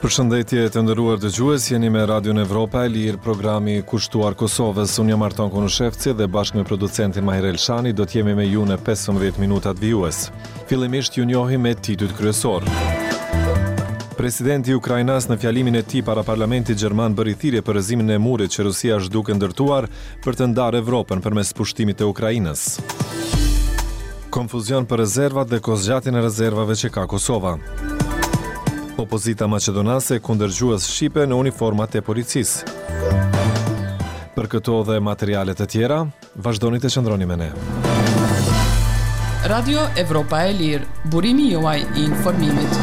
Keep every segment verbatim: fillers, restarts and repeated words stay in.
Përshëndetje të nderuar dëgjues, jeni me Radion Evropa e Lirë, programi kushtuar Kosovës. Unë jam Arton Konushevci dhe bashkë me producentin Mahir Elshani do t'jemi me ju në pesëmbëdhjetë minutat vijues. Fillimisht ju njohim me titujt kryesor. Presidenti i Ukrainas në fjalimin e tij para parlamentit gjerman bëri thirrje për rrëzimin e murit që Rusia është duke ndërtuar për të ndarë Evropën përmes pushtimit të Ukrainës. Konfuzion për rezervat dhe kozgjatin e rezervave që ka Kosova. Opozita maqedonase kundër gjuhës shqipe në uniformat e policisë. Për këto dhe materialet e tjera, vazhdoni të qëndroni me ne. Radio Evropa e Lirë, burimi juaj i informimit.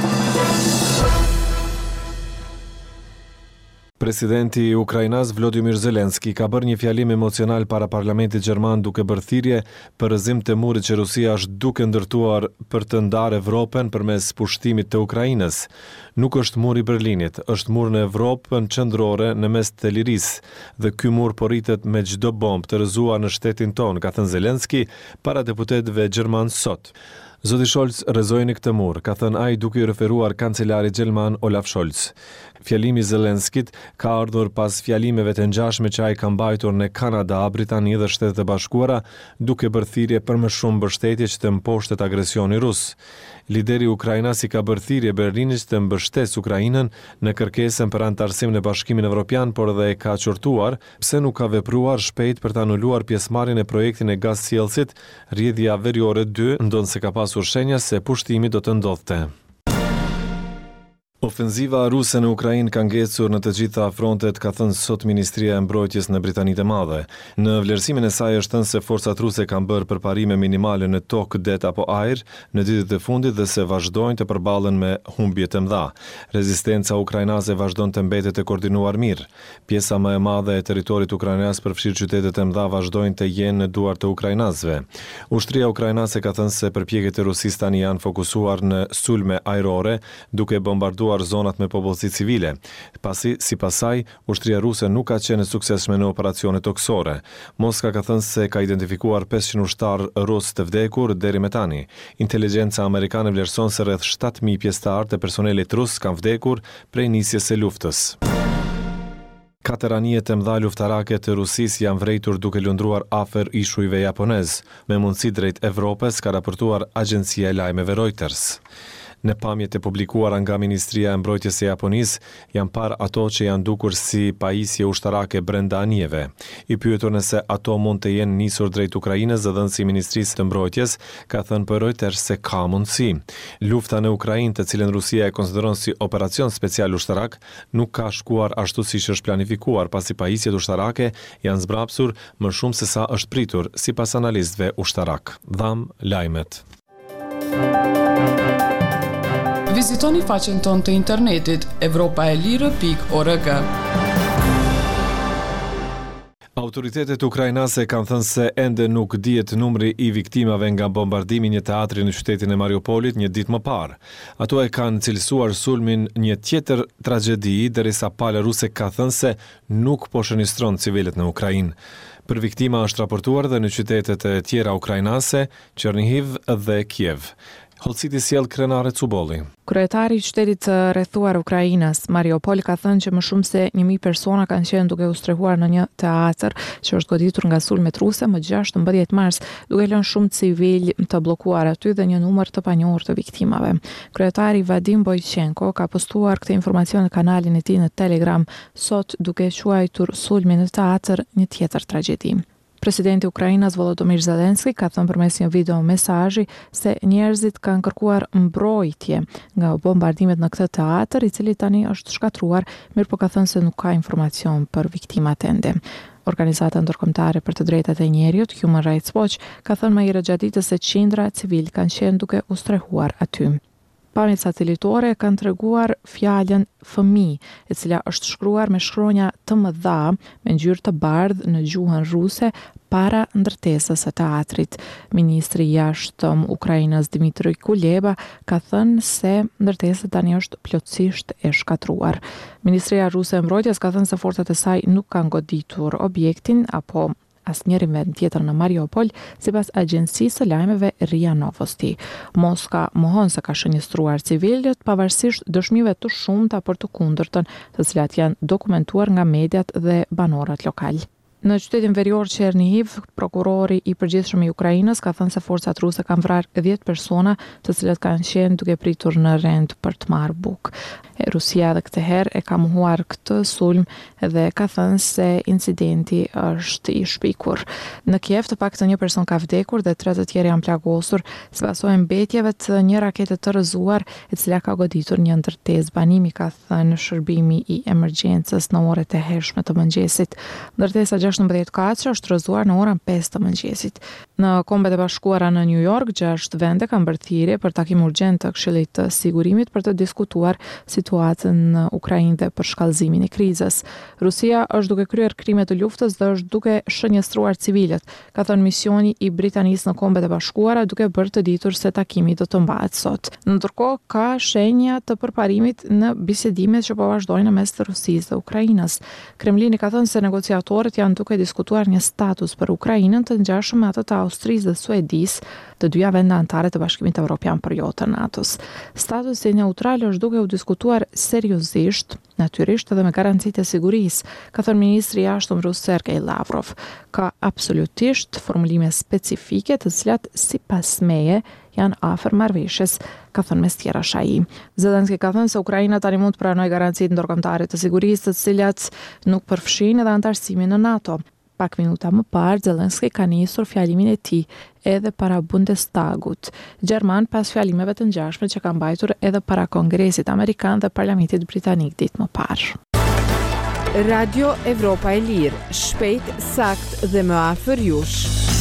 Presidenti i Ukrainas Volodymyr Zelensky ka bërë një fjalim emocional para parlamentit gjerman duke bërë thirrje për rrëzim të murit që Rusia është duke ndërtuar për të ndarë Evropën përmes pushtimit të Ukrainës. Nuk është muri i Berlinit, është mur në Evropën qendrore në mes të lirisë dhe ky mur po rritet me çdo bombë të rrëzuar në shtetin ton, ka thënë Zelensky para deputetëve gjerman sot. Zoti Scholz rrezojnë këtë mur, ka thënë ai duke i referuar kancelarit gjerman Olaf Scholz. Fjalimi i Zelenskit ka ardhur pas fjalimeve të ngjashme që ai ka mbajtur në Kanada, Britani dhe Shtetet e Bashkuara, duke bërë thirrje për më shumë mbështetje që të mposhtet agresioni rus. Lideri i Ukrainas i ka bërë thirrje Berlinit të mbështesë Ukrainën në kërkesën për anëtarësim në Bashkimin Evropian, por edhe e ka qortuar pse nuk ka vepruar shpejt për të anuluar pjesëmarrjen e projektit e gazsjellësit rrjedhja veriore dy, ndonse ka pasur shenja se pushtimi do të ndodhte. Ofenziva ruse në Ukrainë ka ngecur në të gjitha frontet, ka thënë sot Ministria e Mbrojtjes në Britanitë e Madhe. Në vlerësimin e saj është thënë se forcat ruse kanë bërë përparime minimale në tokë, det apo ajër në ditët e fundit dhe se vazhdojnë të përballen me humbje të mëdha. Rezistenca ukrainase vazhdon të mbetet e koordinuar mirë. Pjesa më e madhe e territorit ukrainas përfshirë qytetet e mëdha vazhdojnë të jenë në duart të ukrainasëve. Ushtria ukrainase ka thënë se përpjekjet e Rusisë tani janë fokusuar në sulme ajrore, duke bombarduar zonat me popullsi civile. Pasi, sipas saj, ushtria ruse nuk ka qenë suksesshme në operacione toksore. Moska ka thënë se ka identifikuar pesëqind ushtarë rus të vdekur deri me tani. Inteligjenca amerikane vlerëson se rreth shtatë mijë pjesëtarë të personelit rus kanë vdekur prej nisjes së luftës. Katër anije të mëdha luftarake të Rusisë janë vrejtur duke lundruar afër ishujve japonez, me mundësi drejt Evropës, ka raportuar agjencia e lajmeve Reuters. Në pamjet e publikuara nga Ministria e Mbrojtjes e Japonisë, janë parë ato që janë dukur si pajisje ushtarake brenda anijeve. I pyetur nëse ato mund të jenë nisur drejt Ukrainës, dhënësi i Ministrisë të Mbrojtjes ka thënë për Reuters se ka mundësi. Lufta në Ukrainë, të cilën Rusia e konsideron si operacion special ushtarak, nuk ka shkuar ashtu siç është planifikuar, pasi pajisjet ushtarake janë zbrapsur më shumë se sa është pritur, sipas analistëve ushtarak. Dham lajmet. Vizitoni faqen tonë të internetit evropaelire pikë org. Autoritetet ukrainase kanë thënë se ende nuk dihet numri i viktimave nga bombardimi një teatri në qytetin e Mariupolit një ditë më parë. Ato e kanë cilësuar sulmin një tjetër tragjedi, derisa pala ruse ka thënë se nuk po shënistron civilët në Ukrainë. Për viktima është raportuar dhe në qytetet e tjera ukrainase, Chernihiv dhe Kiev. Holciti sjell krenare Cubolli. Kryetari i qytetit të rrethuar Ukrainës, Mariupol, ka thënë që më shumë se një mijë persona kanë qenë duke u strehuar në një teatr që është goditur nga sulmet ruse më gjashtëmbëdhjetë mars, duke lënë shumë civil të bllokuar aty dhe një numër të panjohur të viktimave. Kryetari Vadim Boychenko ka postuar këtë informacion në kanalin e tij në Telegram sot, duke quajtur sulmin në teatr një tjetër tragjedi. Presidenti i Ukrainës Volodymyr Zelensky ka thënë përmes një video mesazhi se njerëzit kanë kërkuar mbrojtje nga bombardimet në këtë teatr, i cili tani është shkatruar, mirë po ka thënë se nuk ka informacion për viktimat ende. Organizata ndërkombëtare për të drejtat e njerëzit, Human Rights Watch, ka thënë më herë gjatë ditës se qindra civil kanë qenë duke u strehuar aty. Pamjet satelitore kanë treguar fjalën fëmijë, e cila është shkruar me shkronja të mëdha me ngjyrë të bardhë në gjuhën ruse para ndërtesës së teatrit. Ministri i jashtëm Ukrainës Dmitry Kuleba ka thënë se ndërtesa tani është plotësisht e shkatruar. Ministria Ruse e Mbrojtjes ka thënë se forcat e saj nuk kanë goditur objektin apo asnjëri vend tjetër në Mariupol, sipas agjencisë së lajmeve R I A Novosti. Moska mohon se ka shënjestruar civilët pavarësisht dëshmive të shumta për të kundërtën, të cilat janë dokumentuar nga mediat dhe banorët lokal. Në qytetin verior Chernihiv, prokurori i përgjithshëm i Ukrainës ka thënë se forcat ruse kanë vrarë dhjetë persona, të cilët kanë qenë duke pritur në rend për të marrë bukë. Rusia edhe këtë herë e ka mohuar këtë sulm dhe ka thënë se incidenti është i shpikur. Në Kiev të paktën një person ka vdekur dhe tre të tjerë janë plagosur, sipas mbetjeve të një rakete të rrëzuar, e cila ka goditur një ndërtesë banimi, ka thënë shërbimi i emergjencës në orët e hershme të mëngjesit. Ndërtesa gjashtëmbëdhjetë kaçë është rrëzuar në orën pesë të mëngjesit. Në Kombet e Bashkuara në New York, gjashtë vende kanë bërë thirrje për takim urgjent të Këshillit të Sigurimit për të diskutuar situatën në Ukrainë dhe për shkallëzimin e krizës. Rusia është duke kryer krime të luftës dhe është duke shënjestruar civilët, ka thënë misioni i Britanisë në Kombet e Bashkuara, duke bërë të ditur se takimi do të mbahet sot. Ndërkohë ka shenja të përparimit në bisedimet që po vazhdojnë në mes të Rusisë dhe Ukrainës. Kremlini ka thënë se negociatorët janë duke diskutuar një status për Ukrainën të ngjashëm me atë të Austrisë dhe Suedisë, të dyja vende anëtare të Bashkimit Evropian për jo të NATO-s. Statusi neutral është duke u diskutuar seriozisht, natyrisht edhe me garancitë e sigurisë, ka thënë ministri i jashtëm rus Sergej Lavrov. Ka absolutisht formulime specifike të cilat sipas meje janë afër marrëveshjes, ka thënë mes tjera ai. Zelenski ka thënë se Ukraina tani mund të pranojë garancitë ndërkombëtare të sigurisë, të cilat nuk përfshin edhe antarësimin në NATO. Pak minuta më parë, Zelenski ka nisur fjalimin e tij edhe para Bundestagut gjerman pas fjalimeve të ngjashme që ka mbajtur edhe para Kongresit Amerikan dhe Parlamentit Britanik ditë më parë. Radio Evropa e Lirë, shpejt, sakt dhe më afër jush.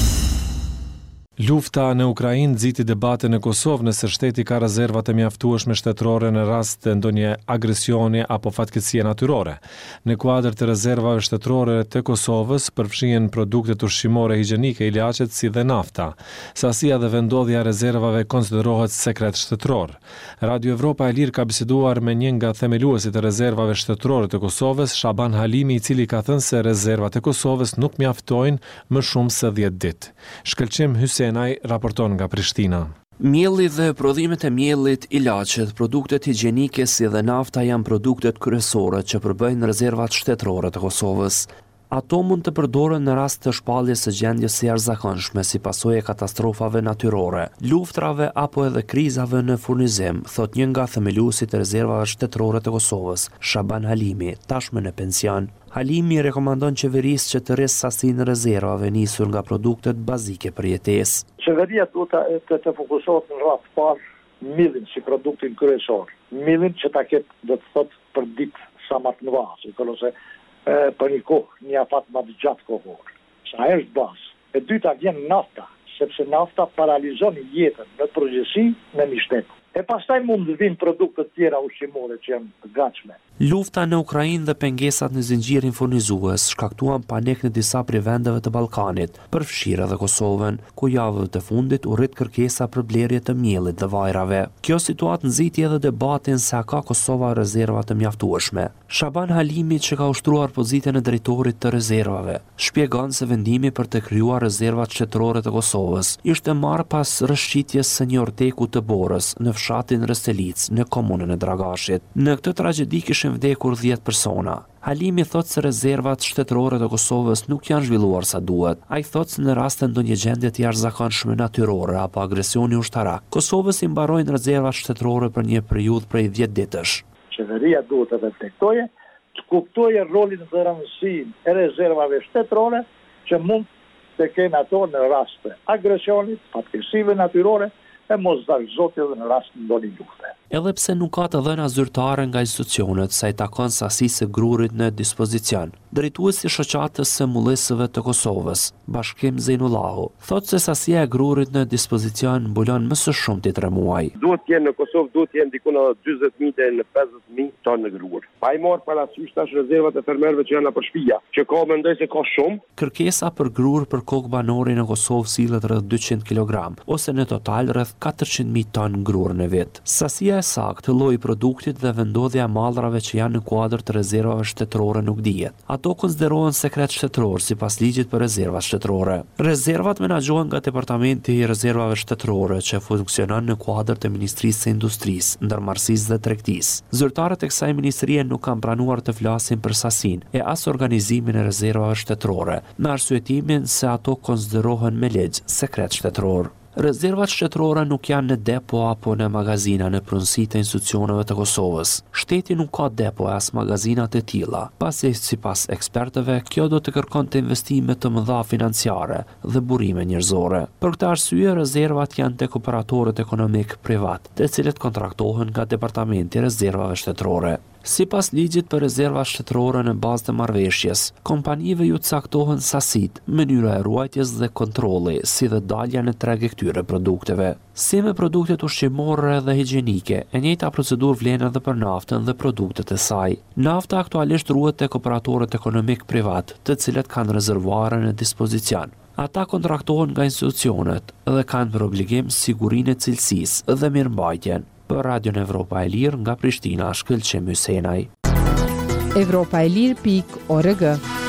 Lufta në Ukrainë nxiti debate në Kosovë nëse shteti ka rezerva të mjaftueshme shtetërore në rast të ndonjë agresioni apo fatkeqësie natyrore. Në kuadër të rezervave shtetërore të Kosovës përfshihen produktet ushqimore higjienike, ilaçet si dhe nafta. Sasia dhe vendodhja e rezervave konsiderohet sekret shtetëror. Radio Evropa e Lirë ka biseduar me një nga themeluesit e rezervave shtetërore të Kosovës, Shaban Halimi, i cili ka thënë se rezervat e Kosovës nuk mjaftojnë më shumë se dhjetë ditë. Shkëlqim Hysenaj raporton nga Prishtina. Mielli dhe prodhimet e miellit, ilaçet, produktet higjienike si dhe nafta janë produktet kryesore që përbëjnë rezervat shtetërore të Kosovës. Ato mund të përdoren në rast të shpalljes së gjendjes së jashtëzakonshme si pasojë e katastrofave natyrore, luftrave apo edhe krizave në furnizim, thot një nga themeluesit e rezervave shtetërore të Kosovës, Shaban Halimi, tashmë në pension. Halimi rekomandon qeverisë që të rresë sasinë e rezervave nisur nga produktet bazike për jetesë. Qeveria duhet të, të fokusohet në rast parë millin si produktin kryesor. Millin që ta ketë do të thotë për ditë sa më të mëdha, ose për një kohë, një afat më të gjatë kohor. Sa është bazë. E dyta vjen nafta, sepse nafta paralizon jetën në përgjithësi në një shtet. E pastaj mund të vinë produkte të tjera ushqimore që janë të gatshme. Lufta në Ukrainë dhe pengesat në zinxhirin furnizues shkaktuan panik në disa prej vendeve të Ballkanit, përfshirë edhe Kosovën, ku javët të fundit u rrit kërkesa për blerje të miellit dhe vajrave. Kjo situatë nxiti edhe debatin se a ka Kosova rezerva të mjaftueshme. Shaban Halimi, që ka ushtruar pozitën e drejtorit të rezervave, shpjegon se vendimi për të krijuar rezervat shtetërore të Kosovës ishte marrë pas rrëshqitjes së një orteku të Borës në fshatin Restelic në komunën e Dragashit. Në këtë tragjedi kishin vdekur dhjetë persona. Halimi thot se rezervat shtetërore të Kosovës nuk janë zhvilluar sa duhet. Ai thot se në rast të ndonjë gjendje të jashtëzakonshme natyrore apo agresioni ushtarak, Kosovës i mbarojnë rezervat shtetërore për një periudhë prej dhjetë ditësh. Qeveria duhet të reflektojë, të kuptojë rolin dhe rëndësinë e rezervave shtetërore që mund të kenë ato në rast të agresionit, fatkeqësive natyrore e mos zakzotje dhe në rast të ndonjë lufte. Edhe pse nuk ka të dhëna zyrtare nga institucionet sa i takon sasisë së grurit në dispozicion, drejtuesi i shoqatës së mullisëve të Kosovës, Bashkim Zejnullahu, thotë se sasia e grurit në dispozicion mbulon më së shumti tre muaj. Duhet të jenë në Kosovë, duhet të jenë diku në dyzet mijë deri në pesëdhjetë mijë tonë grur. Pa i marrë parasysh tash rezervat e fermerëve që janë nëpër shtëpia, që ka mendoj se ka shumë. Kërkesa për grur për kokë banori në Kosovë sillet rreth dyqind kilogram, ose në total rreth katërqind mijë tonë grur në vit. Sasia Shitja e saktë, lloji i produktit dhe vendodhja e mallrave që janë në kuadër të rezervave shtetërore nuk dihet. Ato konsiderohen sekret shtetëror sipas ligjit për rezervat shtetërore. Rezervat menaxhohen nga Departamenti i Rezervave Shtetërore që funksionon në kuadër të Ministrisë së Industrisë, Ndërmarrësisë dhe Tregtisë. Zyrtarët e kësaj ministrie nuk kanë pranuar të flasin për sasinë e as organizimin e rezervave shtetërore, me arsyetimin se ato konsiderohen me ligj sekret shtetëror. Rezervat shtetërore nuk janë në depo apo në magazina në pronësi të institucioneve të Kosovës. Shteti nuk ka depo as magazina të tilla, pasi sipas ekspertëve kjo do të kërkonte investime të mëdha financiare dhe burime njerëzore. Për këtë arsye rezervat janë tek operatorët ekonomik privat, të cilët kontraktohen nga Departamenti i Rezervave Shtetërore. Sipas ligjit për rezerva shtetërore në bazë të marrëveshjes, kompanive ju caktohen sasit, mënyra e ruajtjes dhe kontrolli, si dhe dalja në treg e këtyre produkteve. Si me produktet ushqimore dhe higjienike, e njëjta procedurë vlen edhe për naftën dhe produktet e saj. Nafta aktualisht ruhet tek operatorët ekonomik privat, të cilët kanë rezervuare në dispozicion. Ata kontraktohen nga institucionet dhe kanë për obligim sigurinë e cilësisë dhe mirëmbajtjen. Për Radion Evropa e Lirë nga Prishtina, Shkëlqim Hysenaj. Evropa e Lirë pikë org.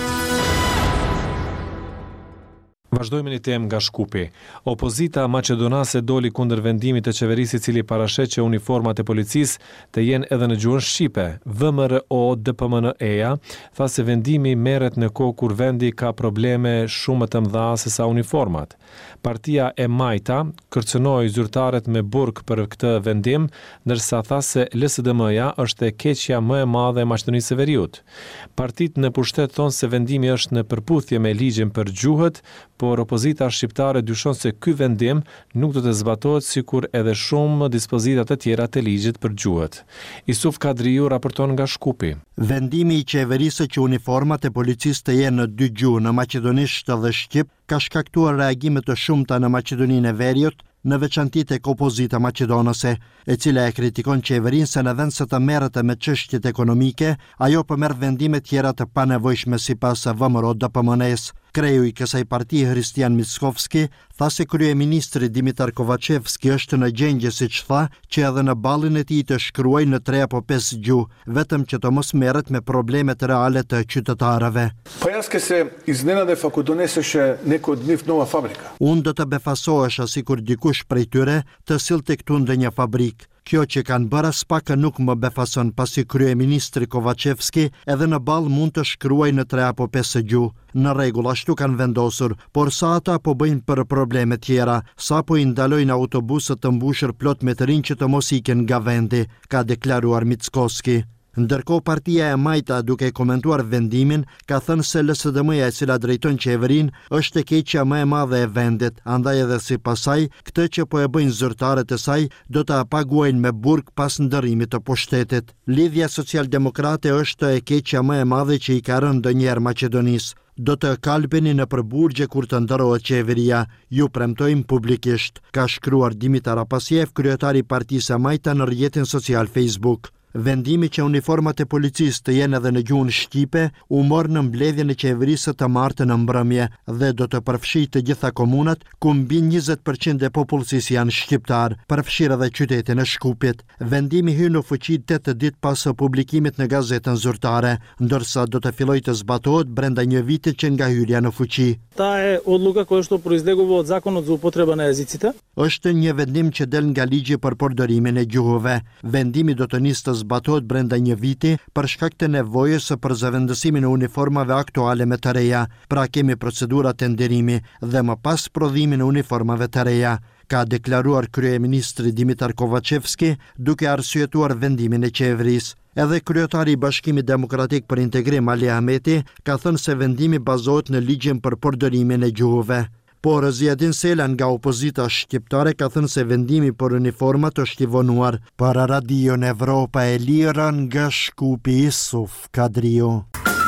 Vazhdojmë një temë nga Shkupi. Opozita maqedonase doli kundër vendimit të qeverisë i cili parashet që uniformat e policisë të jenë edhe në gjuhën shqipe. V M R O D P M N E-ja tha se vendimi merret në kohë kur vendi ka probleme shumë të mëdha se sa uniformat. Partia e Majta kërcënoi zyrtarët me burg për këtë vendim, ndërsa tha se L S D M-ja është e keqja më e madhe e Maqedonisë së Veriut. Partitë në pushtet thonë se vendimi është në përputhje me ligjin për gjuhët, por opozita shqiptare dyshon se ky vendim nuk do të zbatohet sikur edhe shumë dispozita të tjera të ligjit për gjuhët. Isuf Kadriu raporton nga Shkupi. Vendimi i qeverisë që uniformat e policisë të jenë në dy gjuhë, në maqedonisht dhe shqip, ka shkaktuar reagime të shumta në Maqedoninë e Veriut, në veçanti tek opozita maqedonase, e cila e kritikon qeverinë se në vend se të merret me çështjet ekonomike, ajo po merr vendime tjera të panevojshme sipas V M R O D P M N-s. Kreu i kësaj partie Hristian Mickovski tha se kryeministri Dimitar Kovacevski është në gjendje, siç tha, që edhe në ballin e tij të shkruajë në tre apo pesë gjuhë, vetëm që të mos merret me problemet reale të qytetarëve. Pa jasë se iznenade fakudoneseshe neko dniv nova fabrika. Unë do të befasohesha sikur dikush prej tyre të sillte këtu ndonjë fabrikë. Kjo që kanë bërë as pak nuk më befason, pasi kryeministri Kovacevski edhe në ball mund të shkruaj në tre apo pesë gjuhë. Në rregull, ashtu kanë vendosur, por sa ata po bëjnë për probleme tjera, sa po i ndalojnë autobusët të mbushur plot me të rinj që të mos ikin nga vendi, ka deklaruar Mickovski. Ndërkohë partia e Majta, duke komentuar vendimin, ka thënë se L S D M-ja e cila drejton qeverinë është e keqja më e madhe e vendit, andaj edhe sipas saj, këtë që po e bëjnë zyrtarët e saj do ta paguajnë me burg pas ndërrimit të pushtetit. Lidhja socialdemokrate është e keqja më e madhe që i ka rënë ndonjëherë Maqedonisë. Do të kalbeni në përburgje kur të ndërrohet qeveria, ju premtojmë publikisht, ka shkruar Dimitar Apasjev, kryetari i Partisë së Majta në rrjetin social Facebook. Vendimi që uniformat e policisë të jenë edhe në gjuhën shqipe u mor në mbledhjen e qeverisë të martën në mbrëmje dhe do të përfshijë të gjitha komunat ku mbi njëzet përqind e popullsisë janë shqiptar, përfshirë edhe qytetin e Shkupit. Vendimi hyn në fuqi tetë ditë pas publikimit në gazetën zyrtare, ndërsa do të fillojë të zbatohet brenda një viti që nga hyrja në fuqi. Ta e odluka koja što proizlegува od Zakonot za upotrebu na jezicите. Është një vendim që del nga ligji për përdorimin e gjuhëve. Vendimi do të nisë të zbatohet brenda një viti për shkak të nevojës për zëvendësimin e uniformave aktuale me të reja, pra kemi procedurat e nderimi dhe më pas prodhimin e uniformave të reja, ka deklaruar kryeministri Dimitar Kovacevski duke arsyetuar vendimin e qeverisë. Edhe kryetari i Bashkimit Demokratik për Integrim Ali Ahmeti ka thënë se vendimi bazohet në ligjin për përdorimin e gjuhëve. Por Ziadin Sela nga opozita shqiptare ka thënë se vendimi për uniformat është i vonuar. Para Radion Evropa e Lirë nga Shkupi, Isuf Kadriu.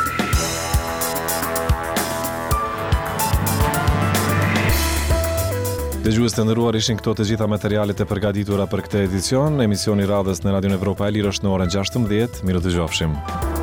Dëgjues të nderuar, ishin këto të gjitha materialet e përgatitura për këtë edicion. Emisioni radhës në Radion Evropa e Lirë është në orën gjashtëmbëdhjetë. Miru dëgjofshim.